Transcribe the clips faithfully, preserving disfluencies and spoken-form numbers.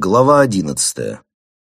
Глава одиннадцатая.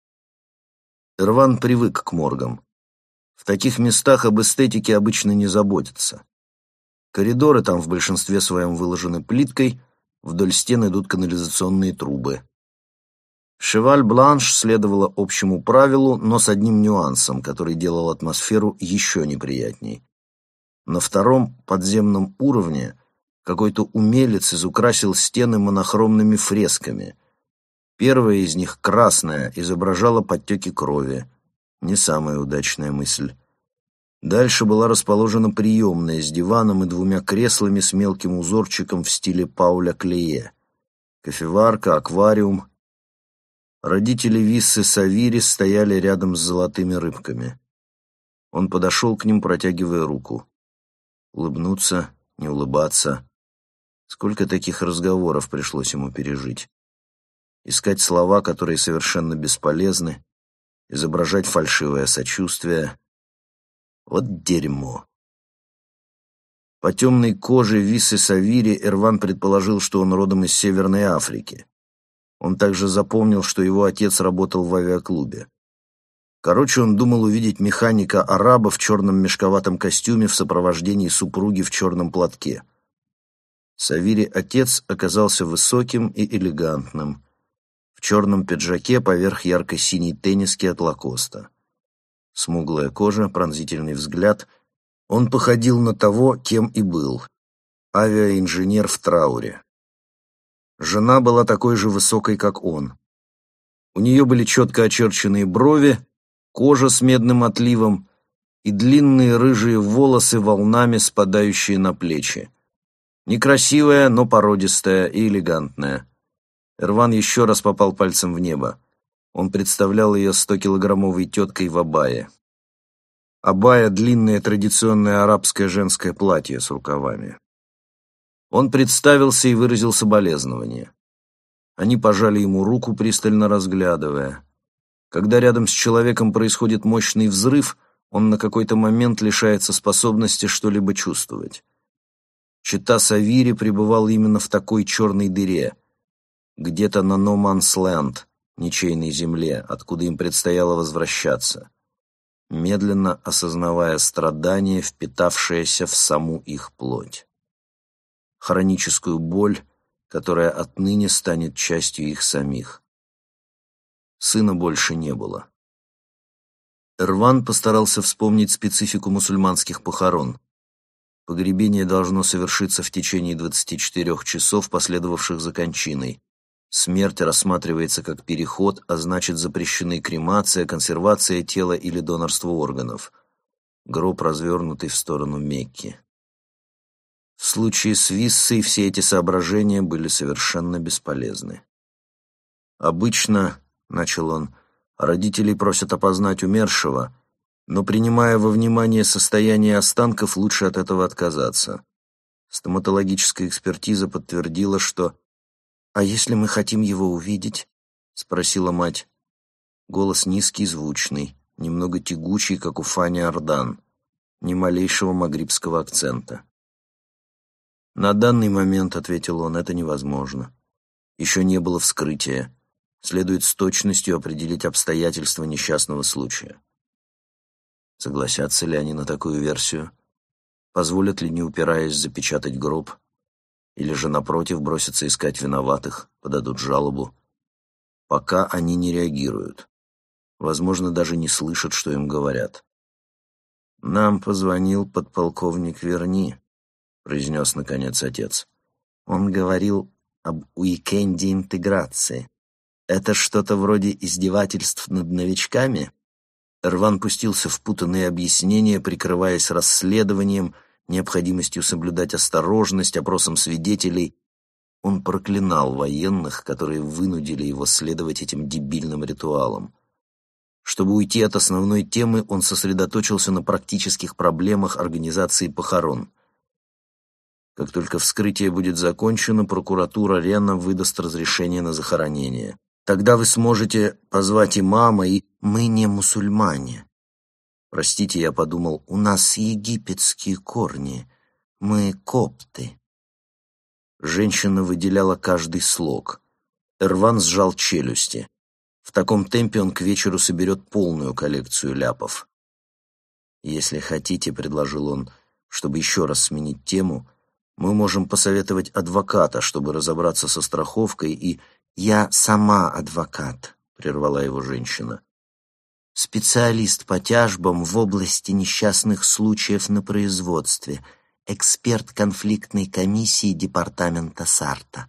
Эрван привык к моргам. В таких местах об эстетике обычно не заботятся. Коридоры там в большинстве своем выложены плиткой, вдоль стен идут канализационные трубы. Шеваль-Бланш следовала общему правилу, но с одним нюансом, который делал атмосферу еще неприятней. На втором подземном уровне какой-то умелец изукрасил стены монохромными фресками. Первая из них, красная, изображала подтеки крови. Не самая удачная мысль. Дальше была расположена приемная с диваном и двумя креслами с мелким узорчиком в стиле Пауля Клее. Кофеварка, аквариум. Родители Виссы Савири стояли рядом с золотыми рыбками. Он подошел к ним, протягивая руку. Улыбнуться, не улыбаться. Сколько таких разговоров пришлось ему пережить. Искать слова, которые совершенно бесполезны, изображать фальшивое сочувствие. Вот дерьмо. По темной коже Виссы Савири Эрван предположил, что он родом из Северной Африки. Он также запомнил, что его отец работал в авиаклубе. Короче, он думал увидеть механика-араба в черном мешковатом костюме в сопровождении супруги в черном платке. Савири-отец оказался высоким и элегантным, в черном пиджаке поверх ярко-синей тенниски от Лакоста. Смуглая кожа, пронзительный взгляд. Он походил на того, кем и был. Авиаинженер в трауре. Жена была такой же высокой, как он. У нее были четко очерченные брови, кожа с медным отливом и длинные рыжие волосы, волнами спадающие на плечи. Некрасивая, но породистая и элегантная. Эрван еще раз попал пальцем в небо. Он представлял ее стокилограммовой теткой в абае. Абая — длинное традиционное арабское женское платье с рукавами. Он представился и выразил соболезнование. Они пожали ему руку, пристально разглядывая. Когда рядом с человеком происходит мощный взрыв, он на какой-то момент лишается способности что-либо чувствовать. Чета Савири пребывал именно в такой черной дыре, где-то на No Man's Land, ничейной земле, откуда им предстояло возвращаться, медленно осознавая страдание, впитавшееся в саму их плоть. Хроническую боль, которая отныне станет частью их самих. Сына больше не было. Эрван постарался вспомнить специфику мусульманских похорон. Погребение должно совершиться в течение двадцати четырёх часов, последовавших за кончиной. Смерть рассматривается как переход, а значит запрещены кремация, консервация тела или донорство органов. Гроб, развернутый в сторону Мекки. В случае с Виссой все эти соображения были совершенно бесполезны. «Обычно, — начал он, — родителей просят опознать умершего, но, принимая во внимание состояние останков, лучше от этого отказаться. Стоматологическая экспертиза подтвердила, что... «А если мы хотим его увидеть?» — спросила мать. Голос низкий, звучный, немного тягучий, как у Фани Ардан, ни малейшего магрибского акцента. «На данный момент, — ответил он, — это невозможно. Еще не было вскрытия. Следует с точностью определить обстоятельства несчастного случая». Согласятся ли они на такую версию? Позволят ли, не упираясь, запечатать гроб? Или же, напротив, бросятся искать виноватых, подадут жалобу? Пока они не реагируют. Возможно, даже не слышат, что им говорят. «Нам позвонил подполковник Верни», — произнес, наконец, отец. «Он говорил об уикенде интеграции. Это что-то вроде издевательств над новичками?» Эрван пустился в путанные объяснения, прикрываясь расследованием, необходимостью соблюдать осторожность, опросом свидетелей. Он проклинал военных, которые вынудили его следовать этим дебильным ритуалам. Чтобы уйти от основной темы, он сосредоточился на практических проблемах организации похорон. Как только вскрытие будет закончено, прокуратура Рена выдаст разрешение на захоронение. Тогда вы сможете позвать имама и... «Мы не мусульмане». Простите, я подумал, у нас египетские корни. Мы копты. Женщина выделяла каждый слог. Эрван сжал челюсти. В таком темпе он к вечеру соберет полную коллекцию ляпов. «Если хотите», — предложил он, — «чтобы еще раз сменить тему, мы можем посоветовать адвоката, чтобы разобраться со страховкой и...» «Я сама адвокат», — прервала его женщина. «Специалист по тяжбам в области несчастных случаев на производстве, эксперт конфликтной комиссии департамента Сарта».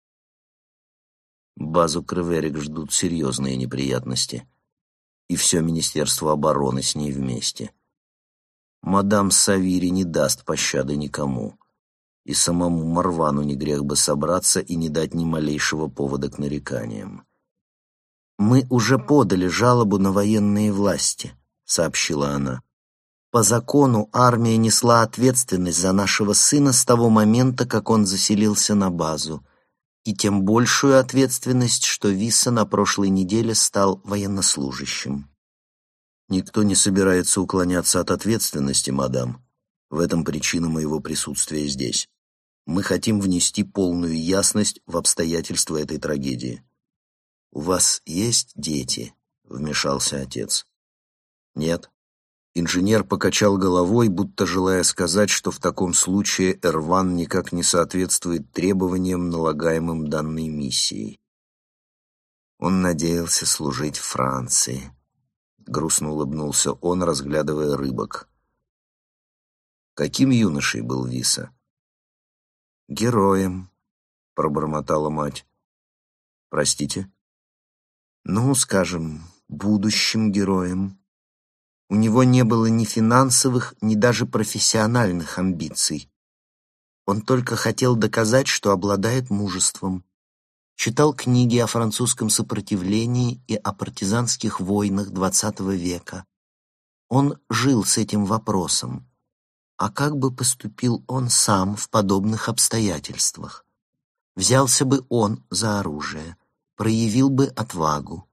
Базу Креверик ждут серьезные неприятности. И все Министерство обороны с ней вместе. Мадам Савири не даст пощады никому. И самому Марвану не грех бы собраться и не дать ни малейшего повода к нареканиям. «Мы уже подали жалобу на военные власти», — сообщила она. «По закону армия несла ответственность за нашего сына с того момента, как он заселился на базу, и тем большую ответственность, что Висса на прошлой неделе стал военнослужащим». «Никто не собирается уклоняться от ответственности, мадам. В этом причина моего присутствия здесь. Мы хотим внести полную ясность в обстоятельства этой трагедии». «У вас есть дети?» — вмешался отец. «Нет». Инженер покачал головой, будто желая сказать, что в таком случае Эрван никак не соответствует требованиям, налагаемым данной миссией. Он надеялся служить Франции. Грустно улыбнулся он, разглядывая рыбок. «Каким юношей был Висса?» «Героем», — пробормотала мать. «Простите?» «Ну, скажем, будущим героем. У него не было ни финансовых, ни даже профессиональных амбиций. Он только хотел доказать, что обладает мужеством. Читал книги о французском сопротивлении и о партизанских войнах двадцатого века. Он жил с этим вопросом. А как бы поступил он сам в подобных обстоятельствах? Взялся бы он за оружие, проявил бы отвагу».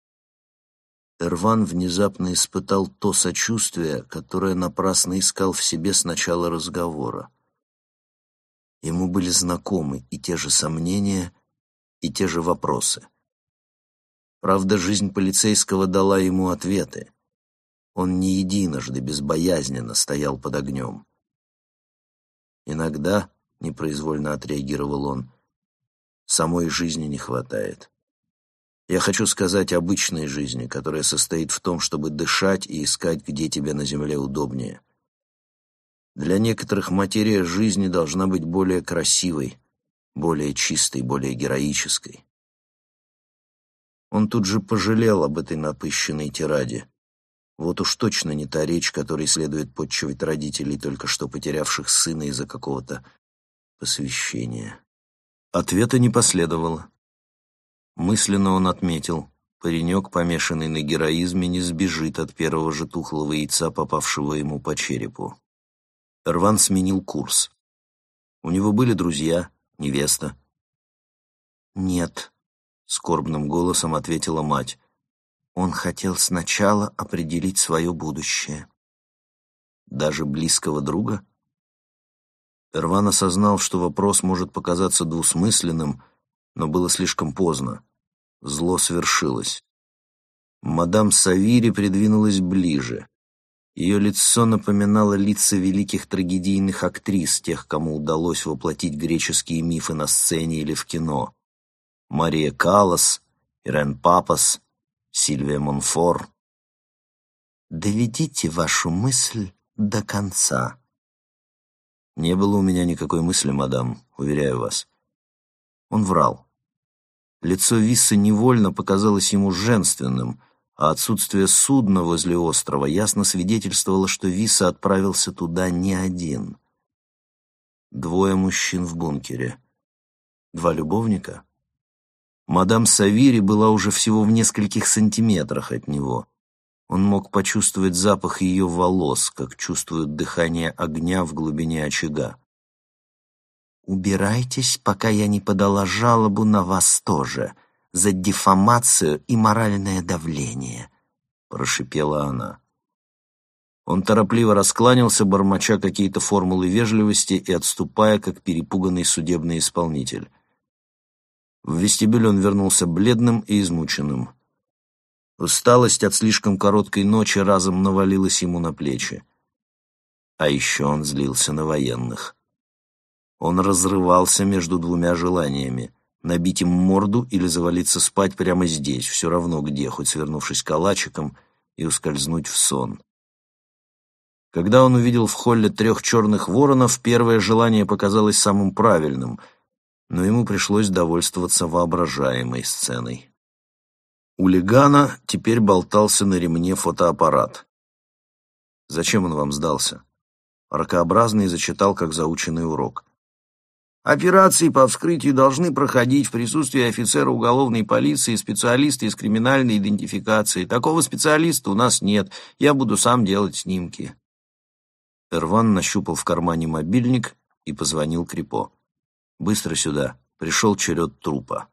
Эрван внезапно испытал то сочувствие, которое напрасно искал в себе с начала разговора. Ему были знакомы и те же сомнения, и те же вопросы. Правда, жизнь полицейского дала ему ответы. Он не единожды безбоязненно стоял под огнем. «Иногда, — непроизвольно отреагировал он, — самой жизни не хватает. Я хочу сказать обычной жизни, которая состоит в том, чтобы дышать и искать, где тебе на земле удобнее. Для некоторых материя жизни должна быть более красивой, более чистой, более героической». Он тут же пожалел об этой напыщенной тираде. Вот уж точно не та речь, которой следует подчивать родителей, только что потерявших сына из-за какого-то посвящения. Ответа не последовало. Мысленно он отметил: паренек, помешанный на героизме, не сбежит от первого же тухлого яйца, попавшего ему по черепу. Эрван сменил курс. У него были друзья, невеста. «Нет», — скорбным голосом ответила мать. «Он хотел сначала определить свое будущее». «Даже близкого друга?» Эрван осознал, что вопрос может показаться двусмысленным, но было слишком поздно. Зло свершилось. Мадам Савири придвинулась ближе. Ее лицо напоминало лица великих трагедийных актрис, тех, кому удалось воплотить греческие мифы на сцене или в кино. Мария Каллас, Ирен Папас, Сильвия Монфор. «Доведите вашу мысль до конца». «Не было у меня никакой мысли, мадам, уверяю вас». Он врал. Лицо Виссы невольно показалось ему женственным, а отсутствие судна возле острова ясно свидетельствовало, что Висса отправился туда не один. Двое мужчин в бункере. Два любовника? Мадам Савири была уже всего в нескольких сантиметрах от него. Он мог почувствовать запах ее волос, как чувствуют дыхание огня в глубине очага. «Убирайтесь, пока я не подала жалобу на вас тоже, за диффамацию и моральное давление», — прошипела она. Он торопливо раскланялся, бормоча какие-то формулы вежливости и отступая, как перепуганный судебный исполнитель. В вестибюль он вернулся бледным и измученным. Усталость от слишком короткой ночи разом навалилась ему на плечи. А еще он злился на военных. Он разрывался между двумя желаниями — набить им морду или завалиться спать прямо здесь, все равно где, хоть свернувшись калачиком, и ускользнуть в сон. Когда он увидел в холле трех черных воронов, первое желание показалось самым правильным, но ему пришлось довольствоваться воображаемой сценой. У Легана теперь болтался на ремне фотоаппарат. «Зачем он вам сдался?» Ракообразный зачитал, как заученный урок. «Операции по вскрытию должны проходить в присутствии офицера уголовной полиции и специалиста из криминальной идентификации. Такого специалиста у нас нет, я буду сам делать снимки». Эрван нащупал в кармане мобильник и позвонил Крипо. «Быстро сюда. Пришел черед трупа».